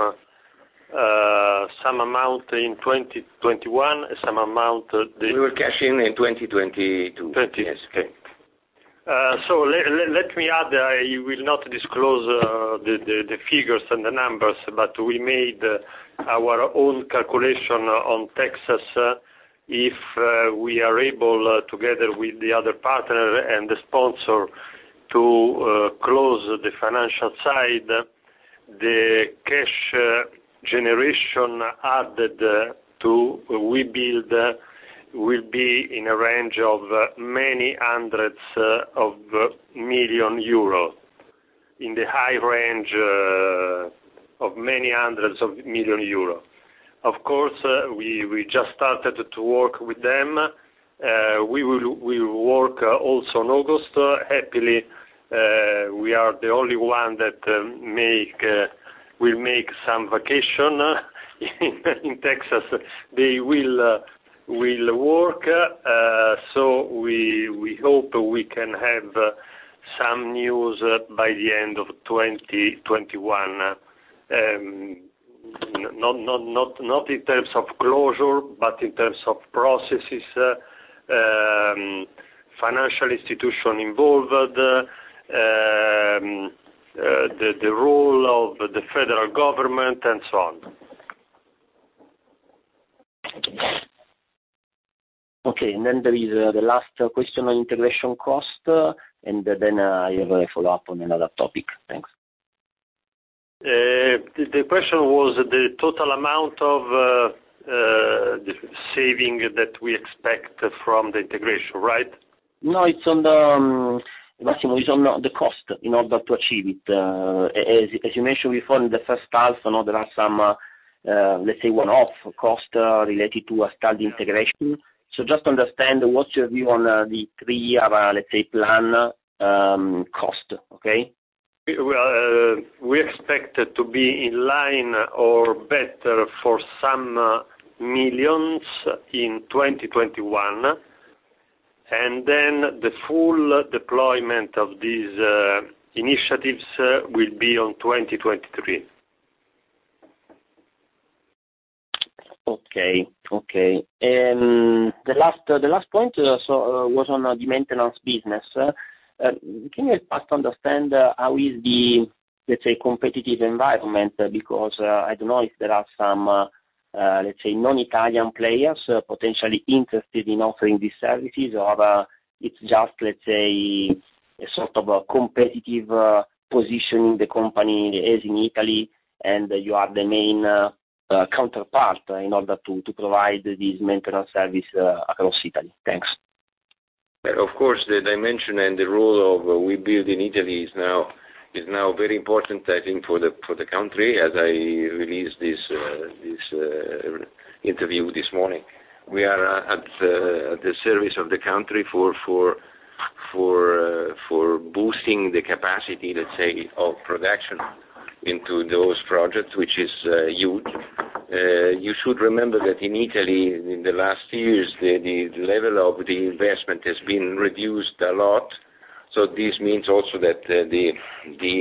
uh, some amount in twenty twenty-one, some amount uh, the, we will cash in in twenty twenty-two. twenty Yes, okay. Uh, so le- le- let me add, I will not disclose uh, the, the, the figures and the numbers, but we made uh, our own calculation on Texas uh, if uh, we are able, uh, together with the other partner and the sponsor, to uh, close the financial side, the cash uh, generation added uh, to Webuild uh, will be in a range of uh, many hundreds uh, of uh, million euro, in the high range uh, of many hundreds of million euro. Of course, uh, we, we just started to work with them. Uh, we will we will work uh, also in August. Uh, happily, uh, we are the only one that uh, make uh, will make some vacation in, in Texas. They will. Uh, will work, uh, so we we hope we can have uh, some news uh, by the end of twenty twenty-one. Um, not not not not in terms of closure, but in terms of processes, uh, um, financial institution involved, uh, um, uh, the the role of the federal government, and so on. Okay, and then there is uh, the last uh, question on integration cost, uh, and uh, then uh, I have a follow-up on another topic. Thanks. Uh, the, the question was the total amount of uh, uh, the saving that we expect from the integration, right? No, it's on the, um, Massimo, it's on the cost in order to achieve it. Uh, as, as you mentioned before, in the first half, you know, there are some uh, uh, let's say, one-off cost uh, related to Astaldi integration. So just to understand what's your view on uh, the three-year, uh, let's say, plan um, cost, okay? Well, uh, we expect to be in line or better for some uh, millions in twenty twenty-one, and then the full deployment of these uh, initiatives uh, will be on twenty twenty-three. Okay, okay. Um, the last uh, the last point uh, so, uh, was on uh, the maintenance business. Uh, uh, can you help us to understand uh, how is the, let's say, competitive environment? Uh, because uh, I don't know if there are some, uh, uh, let's say, non-Italian players uh, potentially interested in offering these services, or uh, it's just, let's say, a sort of a competitive uh, positioning the company as in Italy, and uh, you are the main uh, uh, counterpart uh, in order to, to provide this maintenance service uh, across Italy. Thanks. Of course, the dimension and the role of uh, Webuild in Italy is now is now very important, I think, for the for the country. As I released this uh, this uh, interview this morning, we are uh, at, uh, at the service of the country for for for uh, for boosting the capacity, let's say, of production into those projects, which is uh, huge. Uh, you should remember that in Italy, in the last years, the, the level of the investment has been reduced a lot. So this means also that uh, the the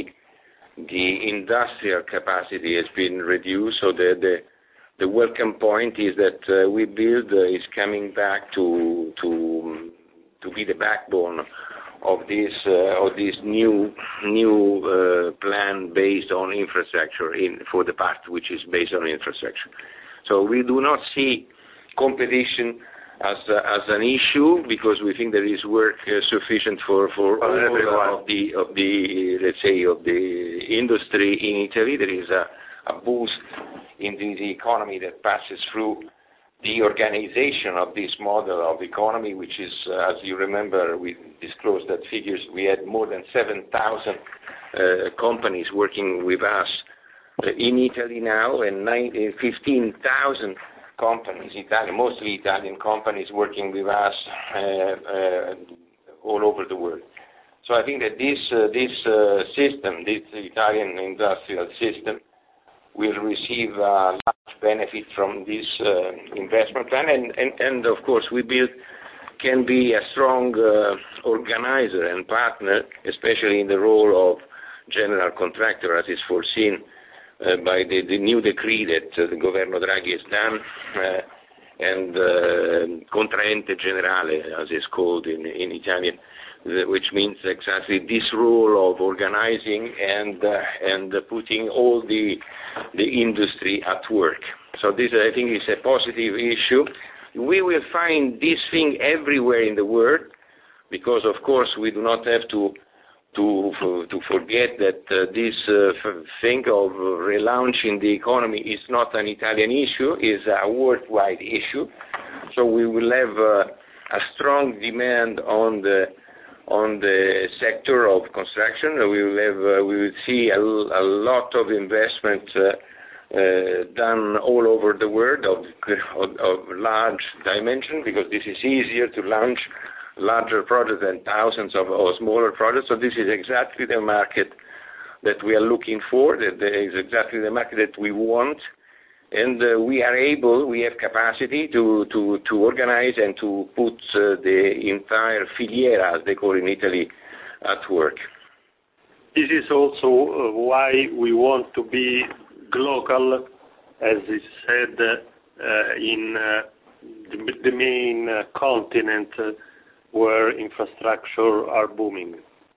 the industrial capacity has been reduced. So the the, the welcome point is that uh, Webuild uh, is coming back to to to be the backbone of this uh, of this new new uh, plan based on infrastructure in for the part which is based on infrastructure. So we do not see competition as uh, as an issue, because we think there is work uh, sufficient for for all everyone of the of the let's say of the industry in Italy. There is a, a boost in the, the economy that passes through the organization of this model of economy, which is, uh, as you remember, we disclosed that figures. We had more than seven thousand uh, companies working with us uh, in Italy now, and fifteen thousand companies, Italian, mostly Italian companies, working with us uh, uh, all over the world. So I think that this uh, this uh, system, this Italian industrial system, will receive a large benefit from this uh, investment plan, and, and, and of course Webuild can be a strong uh, organizer and partner, especially in the role of general contractor, as is foreseen uh, by the, the new decree that uh, the Governo Draghi has done, uh, and uh, contraente generale, as it's called in, in Italian, which means exactly this role of organizing and uh, and uh, putting all the the industry at work. So this, I think, is a positive issue. We will find this thing everywhere in the world, because of course we do not have to to to forget that uh, this uh, thing of relaunching the economy is not an Italian issue; is a worldwide issue. So we will have uh, a strong demand on the on the sector of construction. We will have, uh, we will see a, a lot of investment uh, uh, done all over the world of, of, of large dimension, because this is easier to launch larger projects than thousands of or smaller projects. So this is exactly the market that we are looking for. That is exactly the market that we want. And uh, we are able, we have capacity to, to, to organize and to put uh, the entire filiera, as they call in Italy, at work. This is also uh, why we want to be local, as is said, uh, in uh, the, the main uh, continent uh, where infrastructure are booming.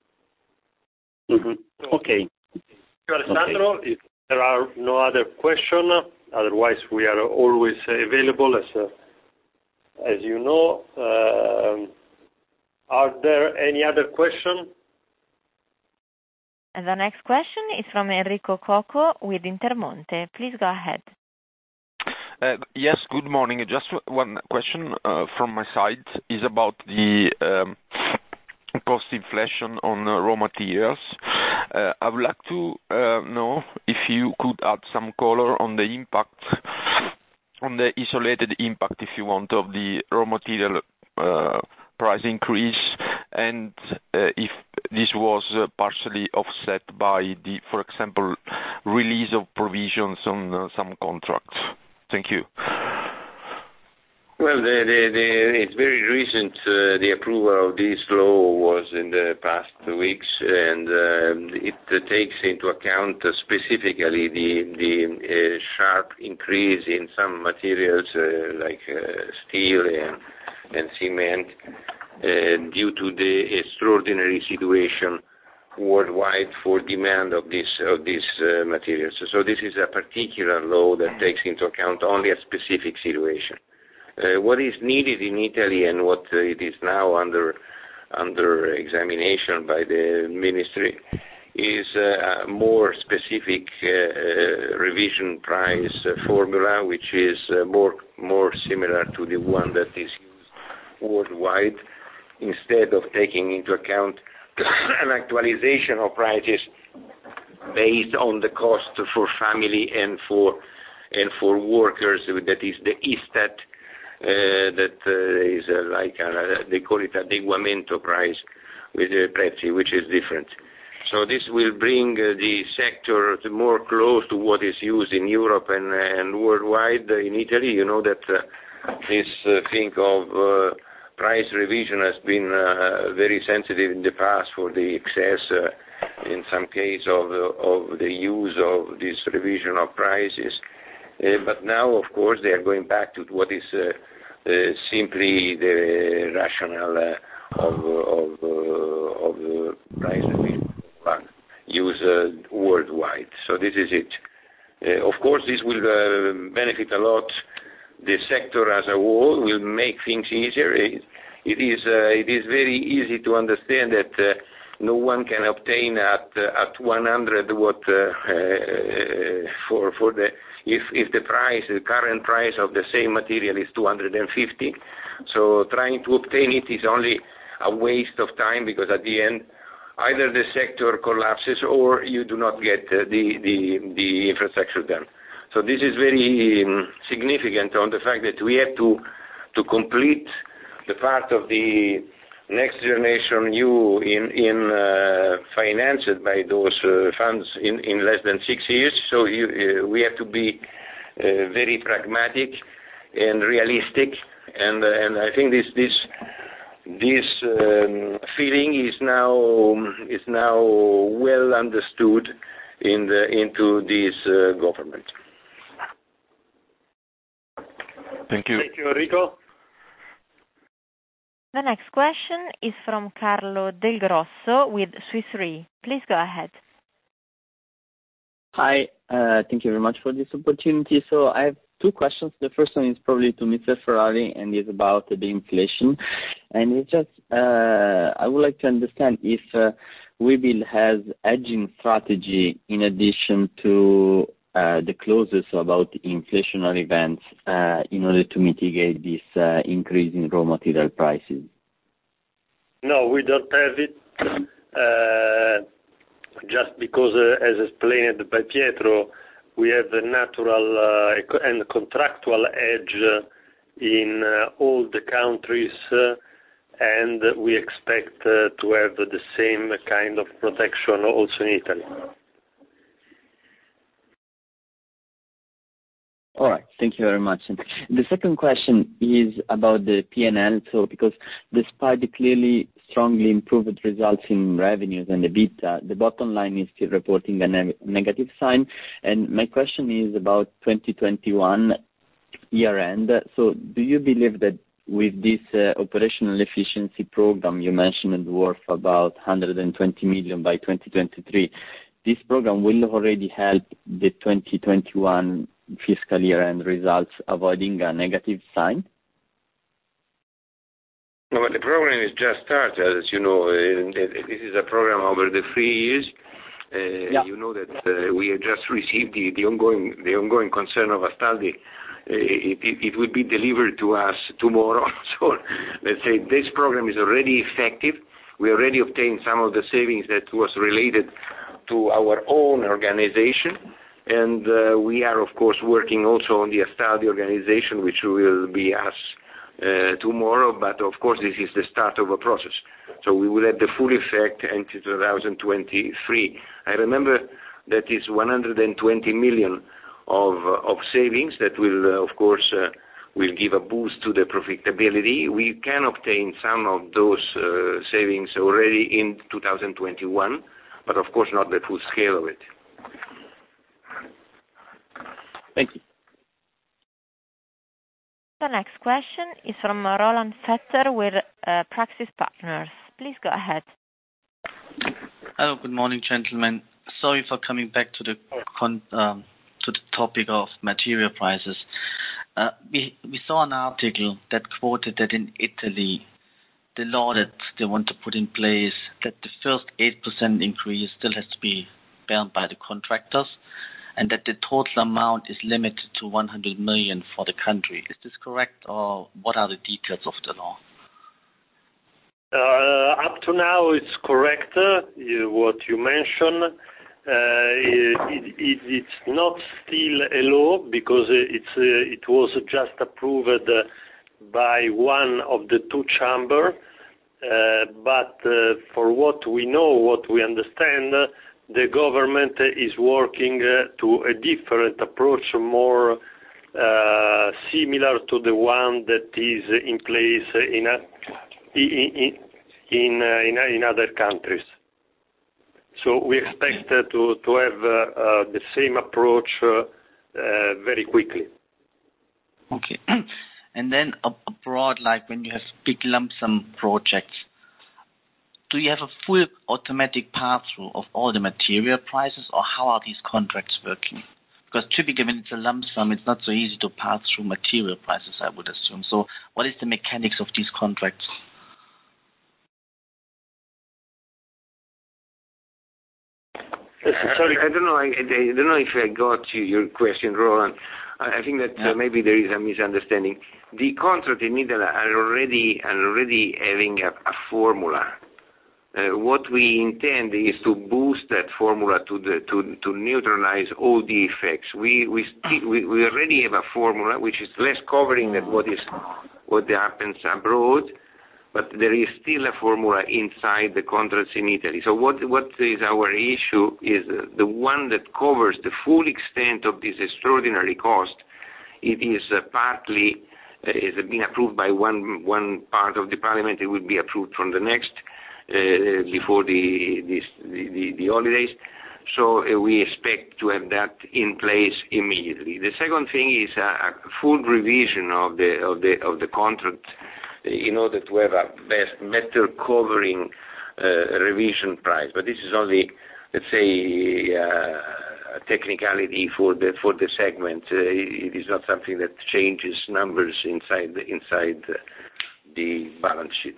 Mm-hmm. Okay. Alessandro, okay. If there are no other questions, otherwise we are always available, as uh, as you know. Uh, are there any other questions? And the next question is from Enrico Coco with Intermonte. Please go ahead. Uh, yes, good morning. Just one question uh, from my side is about the um, cost inflation on uh, raw materials. Uh, I would like to uh, know if you could add some color on the impact, on the isolated impact, if you want, of the raw material uh, price increase, and uh, if this was uh, partially offset by the, for example, release of provisions on uh, some contracts. Thank you. Well, the, the, the, it's very recent. Uh, the approval of this law was in the past weeks, and uh, it uh, takes into account uh, specifically the, the uh, sharp increase in some materials uh, like uh, steel and, and cement uh, due to the extraordinary situation worldwide for demand of this of these uh, materials. So this is a particular law that takes into account only a specific situation. Uh, what is needed in Italy and what uh, it is now under under examination by the ministry is uh, a more specific uh, uh, revision price uh, formula, which is uh, more more similar to the one that is used worldwide, instead of taking into account an actualization of prices based on the cost for family and for and for workers. That is the ISTAT. Uh, that uh, is uh, like a, they call it adeguamento price with uh, prezzi, which is different. So this will bring uh, the sector to more close to what is used in Europe and, and worldwide. Uh, in Italy, you know that uh, this uh, thing of uh, price revision has been uh, very sensitive in the past for the excess, uh, in some case, of, of the use of this revision of prices. Uh, but now, of course, they are going back to what is uh, uh, simply the rationale uh, of of, uh, of uh, price revision use uh, worldwide. So this is it. Uh, of course, this will uh, benefit a lot the sector as a whole. Will make things easier. It, it is uh, it is very easy to understand that. Uh, No one can obtain at uh, at one hundred what uh, uh, for for the if if the price the current price of the same material is two hundred fifty. So trying to obtain it is only a waste of time, because at the end either the sector collapses or you do not get uh, the the the infrastructure done. So this is very um, significant on the fact that we have to to complete the part of the Next Generation E U in, in uh, financed by those uh, funds in, in less than six years. So you, uh, we have to be uh, very pragmatic and realistic, and uh, and I think this this this um, feeling is now is now well understood in the into this uh, government. Thank you. Thank you, Enrico. The next question is from Carlo Del Grosso with Swiss Re. Please go ahead. Hi, uh, thank you very much for this opportunity. So I have two questions. The first one is probably to Mister Ferrari, and is about the inflation. And it's just, uh, I would like to understand if uh, Webuild has hedging strategy in addition to uh, the clauses about inflationary events uh, in order to mitigate this uh, increase in raw material prices. No, we don't have it. Uh, just because, uh, as explained by Pietro, we have a natural uh, and contractual edge in uh, all the countries, uh, and we expect uh, to have the same kind of protection also in Italy. All right. Thank you very much. And the second question is about the P and L. So, because despite the clearly strongly improved results in revenues and EBITDA, the bottom line is still reporting a ne- negative sign. And my question is about twenty twenty-one year end. So, do you believe that with this uh, operational efficiency program you mentioned worth about one hundred twenty million by twenty twenty-three, this program will already help the twenty twenty-one fiscal year end results, avoiding a negative sign? No, but the program is just started, as you know. Uh, this is a program over the three years. Uh, yeah. You know that uh, we have just received the, the ongoing the ongoing concern of Astaldi. Uh, it, it, it will be delivered to us tomorrow. So let's say this program is already effective. We already obtained some of the savings that was related to our own organization. And uh, we are, of course, working also on the Astaldi organization, which will be us uh, tomorrow, but of course this is the start of a process. So we will have the full effect until two thousand twenty-three. I remember that is one hundred twenty million of, uh, of savings that will, uh, of course, uh, will give a boost to the profitability. We can obtain some of those uh, savings already in two thousand twenty-one, but of course not the full scale of it. Thank you. The next question is from Roland Vetter with uh, Praxis Partners. Please go ahead. Hello, good morning, gentlemen. Sorry for coming back to the con- um, to the topic of material prices. Uh, we we saw an article that quoted that in Italy, the law that they want to put in place, that the first eight percent increase still has to be borne by the contractors, and that the total amount is limited to one hundred million for the country. Is this correct, or what are the details of the law? Uh, up to now, it's correct, uh, you, what you mentioned. Uh, it, it, it's not still a law because it's, uh, it was just approved uh, by one of the two chambers, uh, but uh, for what we know, what we understand, uh, the government is working uh, to a different approach, more uh, similar to the one that is in place in a, in in, uh, in, in other countries. So we expect uh, to to have uh, uh, the same approach uh, uh, very quickly. Okay, and then abroad, like when you have big lump sum projects, do you have a full automatic pass-through of all the material prices, or how are these contracts working? Because typically when it's a lump sum, it's not so easy to pass through material prices, I would assume. So what is the mechanics of these contracts? Sorry, I don't know. I, I don't know if I got you, your question, Roland. I think that yeah. uh, maybe there is a misunderstanding. The contract in Italy are already are already having a, a formula. Uh, what we intend is to boost that formula to the to to neutralize all the effects. We we sti- we, we already have a formula which is less covering than what is what happens abroad. But there is still a formula inside the contracts in Italy. So what what is our issue is uh, the one that covers the full extent of this extraordinary cost. It is uh, partly uh, is being approved by one one part of the parliament. It will be approved from the next uh, before the, this, the the the holidays. So uh, we expect to have that in place immediately. The second thing is a, a full revision of the of the of the contract, in order to have a best, better covering uh, revision price. But this is only, let's say, uh, a technicality for the for the segment. Uh, it, it is not something that changes numbers inside the, inside the, the balance sheet.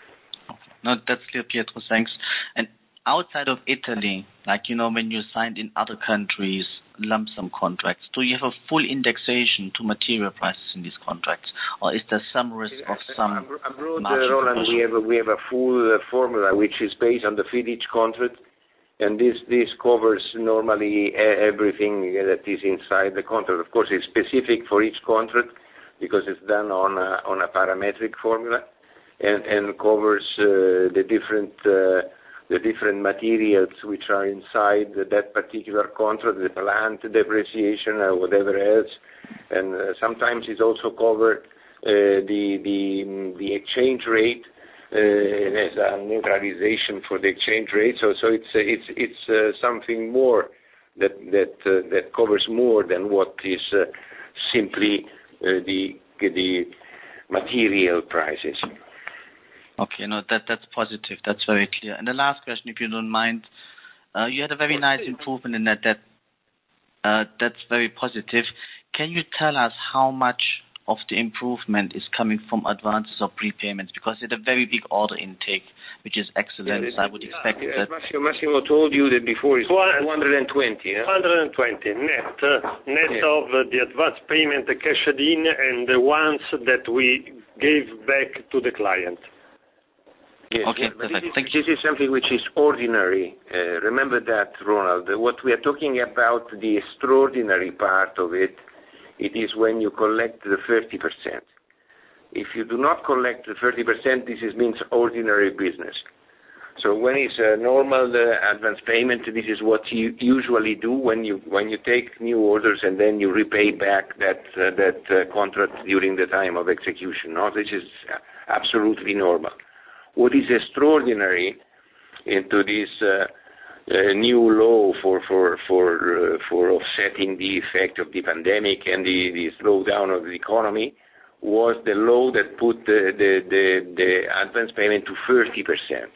No, that's clear, Pietro. Thanks. And outside of Italy, like, you know, when you signed in other countries lump sum contracts, do you have a full indexation to material prices in these contracts, or is there some risk of some abroad, margin uh, Roland, we have a, we have a full uh, formula which is based on the FIDIC contract, and this this covers normally everything that is inside the contract. Of course, it's specific for each contract because it's done on a, on a parametric formula, and and covers uh, the different. Uh, the different materials which are inside that particular contract, the plant depreciation or whatever else, and uh, sometimes it also covers uh, the the the exchange rate uh, as a neutralization for the exchange rate. So so it's uh, it's it's uh, something more that that uh, that covers more than what is uh, simply uh, the the material prices. Okay, no, that that's positive. That's very clear. And the last question, if you don't mind, uh, you had a very nice improvement in that debt. Uh, that's very positive. Can you tell us how much of the improvement is coming from advances or prepayments? Because it's a very big order intake, which is excellent. Yeah, so I would expect yeah, that. Massimo, Massimo told you that before it's two hundred twenty. Yeah? one hundred twenty net, uh, net yeah. of uh, the advance payment cashed in and the ones that we gave back to the client. Yes, Okay, yes, but perfect. this is, Thank you. this is something which is ordinary. Uh, remember that, Ronald. What we are talking about, the extraordinary part of it, it is when you collect the thirty percent. If you do not collect the thirty percent, this is, means ordinary business. So when it's a normal uh, advance payment, this is what you usually do when you when you take new orders and then you repay back that uh, that uh, contract during the time of execution. No, this is absolutely normal. What is extraordinary into this uh, uh, new law for for for uh, for offsetting the effect of the pandemic and the, the slowdown of the economy was the law that put the the, the, the advance payment to thirty percent.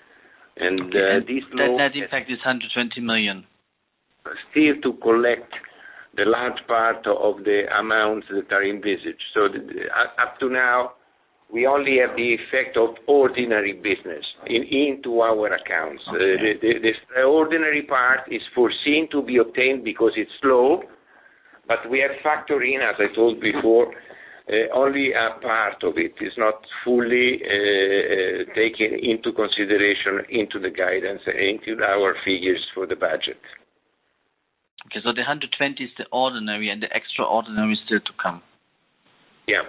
And Okay, uh, and this that law net impact is one hundred twenty million. still to collect the large part of the amounts that are envisaged. So the, the, up to now, we only have the effect of ordinary business in, into our accounts. Okay. Uh, the, the, the extraordinary part is foreseen to be obtained because it's slow, but we have factored in, as I told before, Uh, only a part of it is not fully uh, uh, taken into consideration into the guidance, into our figures for the budget. Okay, so the one hundred twenty is the ordinary and the extraordinary is still to come. Yeah.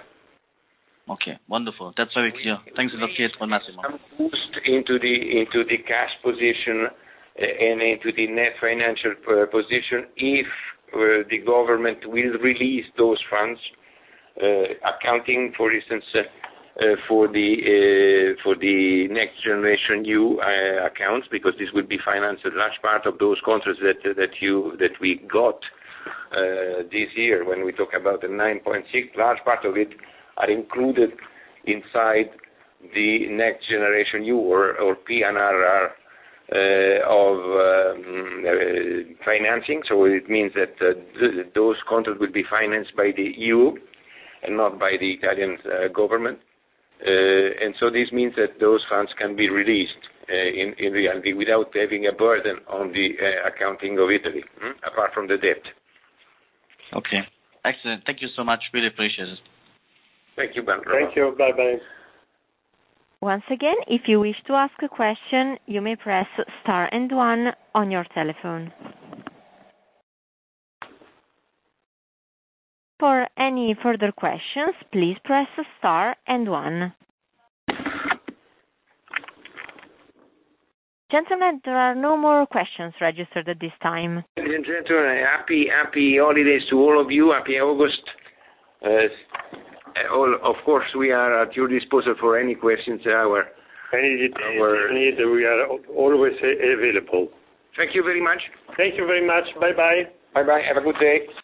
Okay, wonderful. That's very clear. Thanks a lot, Pietro and Massimo. Some boost into the into the cash position uh, and into the net financial uh, position if uh, the government will release those funds. Uh, accounting, for instance, uh, uh, for the uh, for the Next Generation E U uh, accounts, because this will be financed a large part of those contracts that uh, that you that we got uh, this year. When we talk about the nine point six, large part of it are included inside the Next Generation E U or or P N R R uh, of um, uh, financing. So it means that uh, th- those contracts will be financed by the E U and not by the Italian uh, government. Uh, and so this means that those funds can be released uh, in, in reality without having a burden on the uh, accounting of Italy, hmm? apart from the debt. Okay, excellent. Thank you so much. Really appreciate it. Thank you, Ben. Thank you. Bye-bye. Once again, if you wish to ask a question, you may press star and one on your telephone. For any further questions, please press star and one. Gentlemen, there are no more questions registered at this time. Ladies and gentlemen, happy, happy holidays to all of you. Happy August. Uh, all, of course, we are at your disposal for any questions. Our, Any details our... you need, we are always available. Thank you very much. Thank you very much. Bye-bye. Bye-bye. Have a good day.